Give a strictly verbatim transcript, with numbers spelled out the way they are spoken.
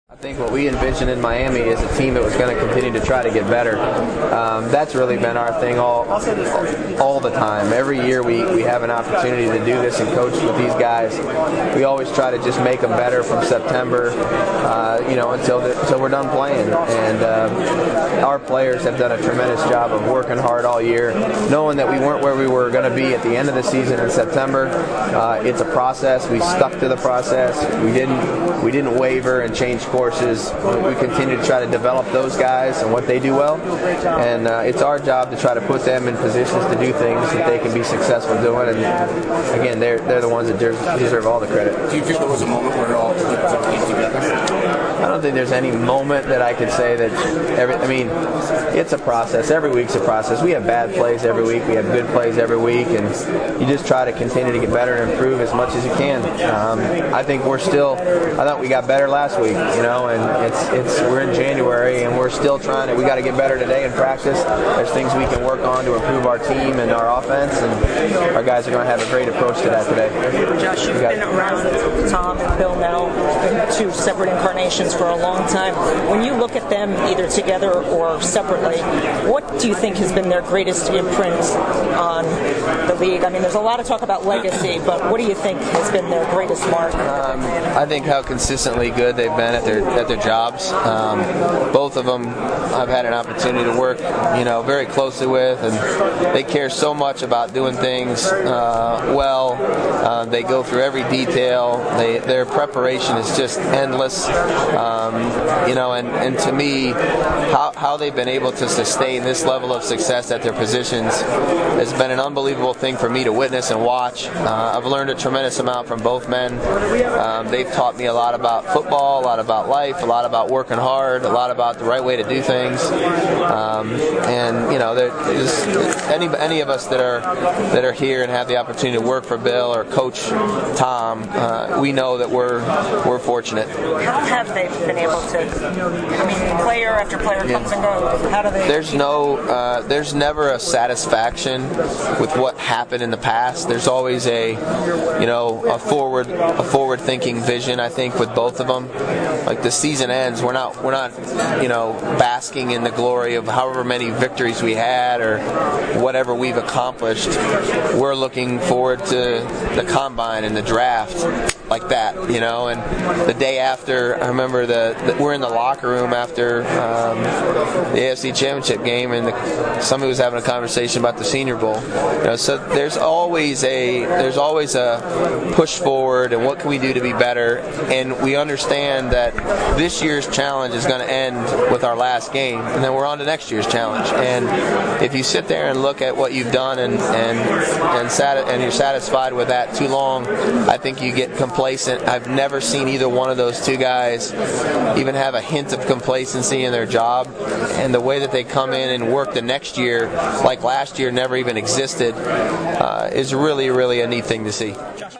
I think what we envisioned in Miami is a team that was going to continue to try to get better. Um, that's really been our thing all all the time. Every year we, we have an opportunity to do this and coach with these guys. We always try to just make them better from September, uh, you know, until the, until we're done playing. And uh, our players have done a tremendous job of working hard all year, knowing that we weren't where we were going to be at the end of the season in September. Uh, it's a process. We stuck to the process. We didn't we didn't waver and change course. Courses. We continue to try to develop those guys and what they do well, and uh, it's our job to try to put them in positions to do things that they can be successful doing. And again, they're they're the ones that deserve all the credit. Do you feel there was a moment where it all came together? I don't think there's any moment that I could say that every. I mean, it's a process. Every week's a process. We have bad plays every week. We have good plays every week, and you just try to continue to get better and improve as much as you can. Um, I think we're still. I thought we got better last week. You know. And it's it's we're in January and we're still trying to. We got to get better today in practice. There's things we can work on to improve our team and our offense, and our guys are going to have a great approach to that today. Josh, you've been around Tom and Bill now, two separate incarnations for a long time. When you look at them either together or separately, what do you think has been their greatest imprint on the league? I mean, there's a lot of talk about legacy, but what do you think has been their greatest mark? Um, I think how consistently good they've been at their at their jobs. Um, both of them I've had an opportunity to work, you know, very closely with, and they care so much about doing things uh, well. Uh, they go through every detail. They, their preparation is just endless. Um, you know, and, and to me, how, how they've been able to sustain this level of success at their positions has been an unbelievable thing for me to witness and watch. Uh, I've learned a tremendous amount from both men. Um, they've taught me a lot about football, a lot about life, a lot about working hard, a lot about the right way to do things. Um, and you know, there's any any of us that are that are here and have the opportunity to work for Bill or coach Tom, uh, we know that we're we're fortunate. How have they been able to? I mean, player after player yeah. comes and goes. How do they? There's no, uh, there's never a satisfaction with what happened in the past. There's always a, you know, a forward a forward thinking vision. I think with both of them, like the season ends, we're not we're not you know basking in the glory of however many victories we had or whatever we've accomplished. We're looking forward to the combine and the draft like that, you know. And the day after, I remember the, the we're in the locker room after um, the A F C Championship game, and the, somebody was having a conversation about the Senior Bowl. You know, so there's always a there's always a push forward, and what can we do to be better? And we understand that this year's challenge is going to end with our last game, and then we're on to next year's challenge. And if you sit there and look at what you've done and and and, sati- and you're satisfied with that too long, I think you get complacent. I've never seen either one of those two guys even have a hint of complacency in their job, and the way that they come in and work the next year like last year never even existed uh, is really, really a neat thing to see.